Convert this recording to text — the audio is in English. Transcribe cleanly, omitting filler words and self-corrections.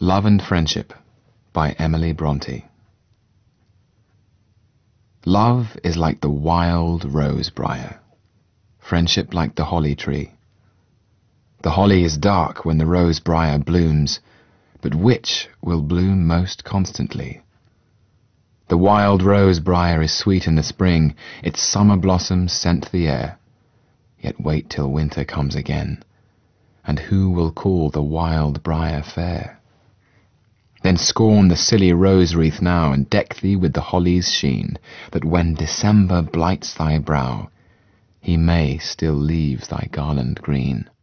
Love and Friendship by Emily Bronte. Love is like the wild rose-briar, friendship like the holly tree. The holly is dark when the rose-briar blooms, but which will bloom most constantly? The wild rose-briar is sweet in the spring, its summer blossoms scent the air. Yet wait till winter comes again, and who will call the wild briar fair? Then scorn the silly rose-wreath now, and deck thee with the holly's sheen, that when December blights thy brow, he may still leave thy garland green.